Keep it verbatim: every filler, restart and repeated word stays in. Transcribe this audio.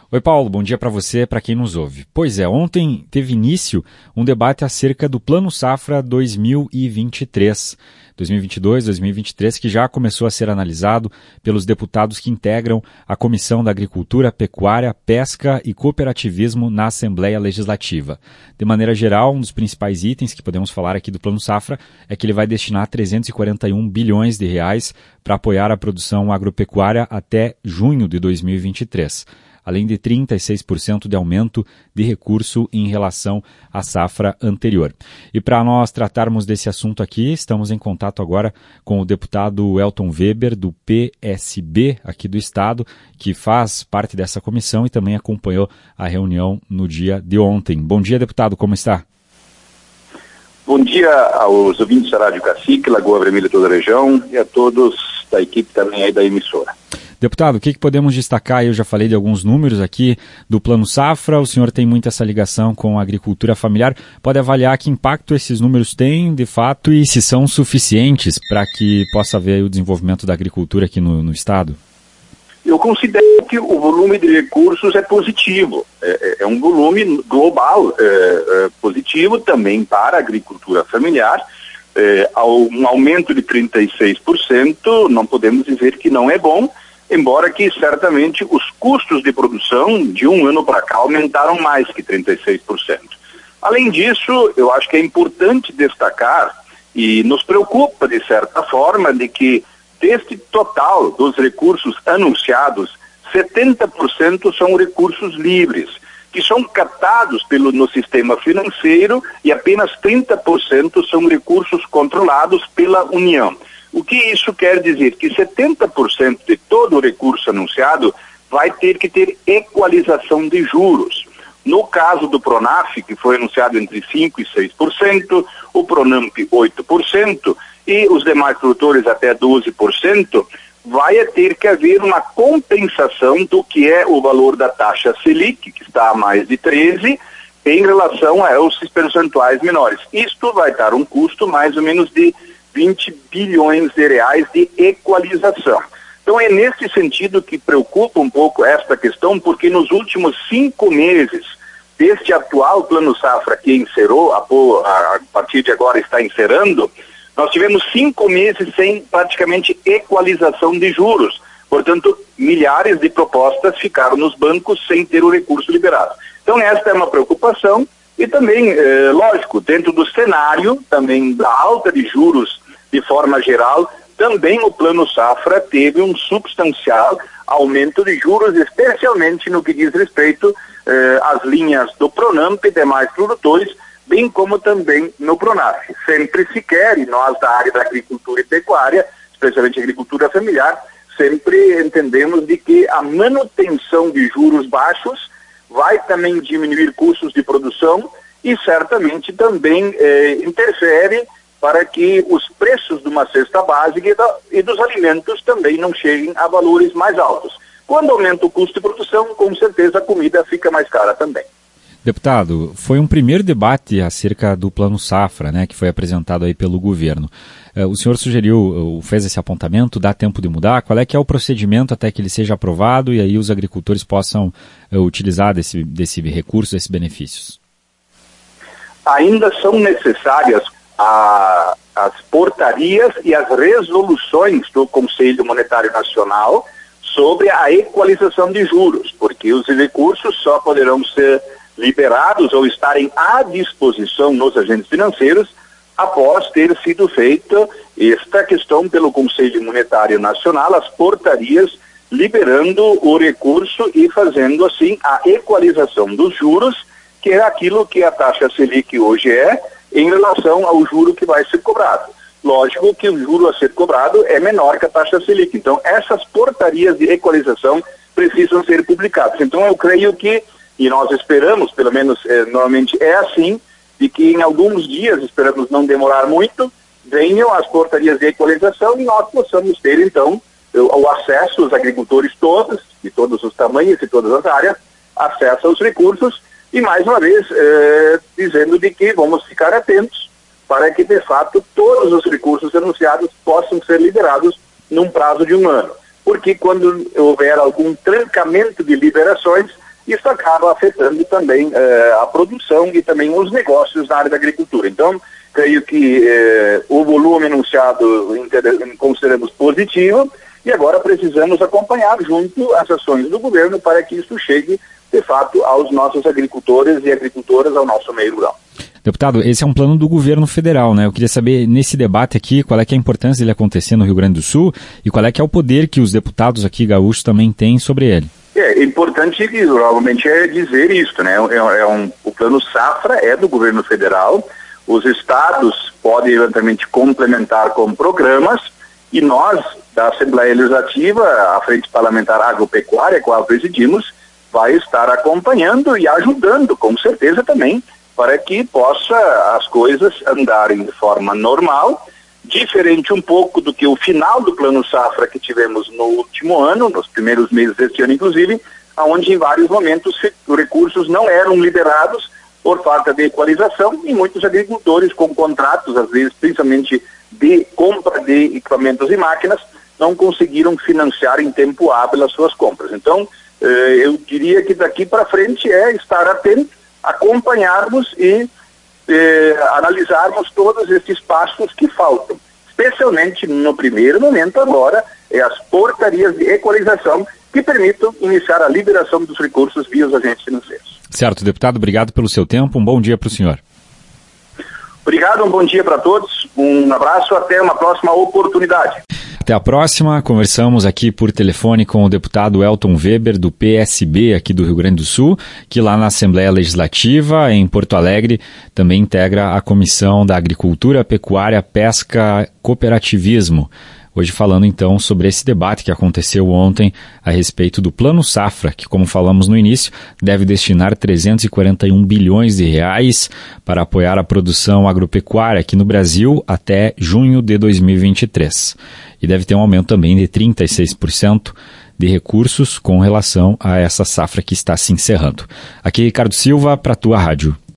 Oi, Paulo, bom dia para você, para quem nos ouve. Pois é, ontem teve início um debate acerca do Plano Safra dois mil e vinte e três. dois mil e vinte e dois, dois mil e vinte e três, que já começou a ser analisado pelos deputados que integram a Comissão da Agricultura, Pecuária, Pesca e Cooperativismo na Assembleia Legislativa. De maneira geral, um dos principais itens que podemos falar aqui do Plano Safra é que ele vai destinar trezentos e quarenta e um bilhões de reais para apoiar a produção agropecuária até junho de dois mil e vinte e três. Além de trinta e seis por cento de aumento de recurso em relação à safra anterior. E para nós tratarmos desse assunto aqui, estamos em contato agora com o deputado Elton Weber, do P S B aqui do Estado, que faz parte dessa comissão e também acompanhou a reunião no dia de ontem. Bom dia, deputado, como está? Bom dia aos ouvintes da Rádio Cacique, Lagoa Vermelha e toda a região, e a todos da equipe também aí da emissora. Deputado, o que, que podemos destacar? Eu já falei de alguns números aqui do Plano Safra, o senhor tem muita essa ligação com a agricultura familiar, pode avaliar que impacto esses números têm, de fato, e se são suficientes para que possa haver o desenvolvimento da agricultura aqui no, no Estado? Eu considero que o volume de recursos é positivo, é, é um volume global é, é, positivo também para a agricultura familiar. É, um aumento de trinta e seis por cento, não podemos dizer que não é bom, embora que certamente os custos de produção de um ano para cá aumentaram mais que trinta e seis por cento. Além disso, eu acho que é importante destacar, e nos preocupa de certa forma, de que deste total dos recursos anunciados, setenta por cento são recursos livres, que são captados pelo, no sistema financeiro, e apenas trinta por cento são recursos controlados pela União. O que isso quer dizer? Que setenta por cento de todo o recurso anunciado vai ter que ter equalização de juros. No caso do Pronaf, que foi anunciado entre cinco por cento e seis por cento, o Pronamp oito por cento e os demais produtores até doze por cento, vai ter que haver uma compensação do que é o valor da taxa Selic, que está a mais de treze, em relação aos percentuais menores. Isto vai dar um custo mais ou menos de vinte bilhões de reais de equalização. Então é nesse sentido que preocupa um pouco esta questão, porque nos últimos cinco meses deste atual Plano Safra que encerrou, a, a partir de agora está encerrando, nós tivemos cinco meses sem praticamente equalização de juros. Portanto, milhares de propostas ficaram nos bancos sem ter o recurso liberado. Então esta é uma preocupação e também, eh, lógico, dentro do cenário também da alta de juros de forma geral, também o Plano Safra teve um substancial aumento de juros, especialmente no que diz respeito eh, às linhas do Pronamp e demais produtores, bem como também no Pronaf. Sempre se quer, e nós da área da agricultura e pecuária, especialmente agricultura familiar, sempre entendemos de que a manutenção de juros baixos vai também diminuir custos de produção e certamente também eh, interfere para que os preços de uma cesta básica e, da, e dos alimentos também não cheguem a valores mais altos. Quando aumenta o custo de produção, com certeza a comida fica mais cara também. Deputado, foi um primeiro debate acerca do Plano Safra, né, que foi apresentado aí pelo governo. O senhor sugeriu, fez esse apontamento, dá tempo de mudar? Qual é que é o procedimento até que ele seja aprovado e aí os agricultores possam uh, utilizar desse, desse recurso, desses benefícios? Ainda são necessárias a, as portarias e as resoluções do Conselho Monetário Nacional sobre a equalização de juros, porque os recursos só poderão ser liberados ou estarem à disposição nos agentes financeiros após ter sido feita esta questão pelo Conselho Monetário Nacional, as portarias liberando o recurso e fazendo assim a equalização dos juros, que é aquilo que a taxa Selic hoje é, em relação ao juro que vai ser cobrado. Lógico que o juro a ser cobrado é menor que a taxa Selic. Então, essas portarias de equalização precisam ser publicadas. Então, eu creio que, e nós esperamos, pelo menos eh, normalmente é assim, de que em alguns dias, esperamos não demorar muito, venham as portarias de equalização e nós possamos ter, então, o acesso, os agricultores todos, de todos os tamanhos e todas as áreas, acesso aos recursos e, mais uma vez, eh, dizendo de que vamos ficar atentos para que, de fato, todos os recursos anunciados possam ser liberados num prazo de um ano. Porque quando houver algum trancamento de liberações, isso acaba afetando também eh, a produção e também os negócios na área da agricultura. Então, creio que eh, o volume anunciado consideramos positivo e agora precisamos acompanhar junto as ações do governo para que isso chegue, de fato, aos nossos agricultores e agricultoras, ao nosso meio rural. Deputado, esse é um plano do governo federal, né? Eu queria saber, nesse debate aqui, qual é que é a importância dele acontecer no Rio Grande do Sul e qual é que é o poder que os deputados aqui gaúchos também têm sobre ele. É importante, provavelmente, é dizer isso, né? É, é um, o plano Safra é do governo federal, os estados podem eventualmente complementar com programas e nós, da Assembleia Legislativa, a Frente Parlamentar Agropecuária, qual presidimos, vai estar acompanhando e ajudando, com certeza também, para que possa as coisas andarem de forma normal, diferente um pouco do que o final do Plano Safra que tivemos no último ano, nos primeiros meses deste ano inclusive, onde em vários momentos os recursos não eram liberados por falta de equalização e muitos agricultores com contratos, às vezes principalmente de compra de equipamentos e máquinas, não conseguiram financiar em tempo hábil as suas compras. Então, eh, eu diria que daqui para frente é estar atento, acompanharmos e eh, analisarmos todos esses passos que faltam. Especialmente no primeiro momento agora, é as portarias de equalização que permitam iniciar a liberação dos recursos via os agentes financeiros. Certo, deputado, obrigado pelo seu tempo, um bom dia para o senhor. Obrigado, um bom dia para todos, um abraço, até uma próxima oportunidade. Até a próxima, conversamos aqui por telefone com o deputado Elton Weber, do P S B aqui do Rio Grande do Sul, que lá na Assembleia Legislativa, em Porto Alegre, também integra a Comissão da Agricultura, Pecuária, Pesca e Cooperativismo. Hoje falando então sobre esse debate que aconteceu ontem a respeito do Plano Safra, que, como falamos no início, deve destinar trezentos e quarenta e um bilhões de reais para apoiar a produção agropecuária aqui no Brasil até junho de dois mil e vinte e três. E deve ter um aumento também de trinta e seis por cento de recursos com relação a essa safra que está se encerrando. Aqui Ricardo Silva para a tua rádio.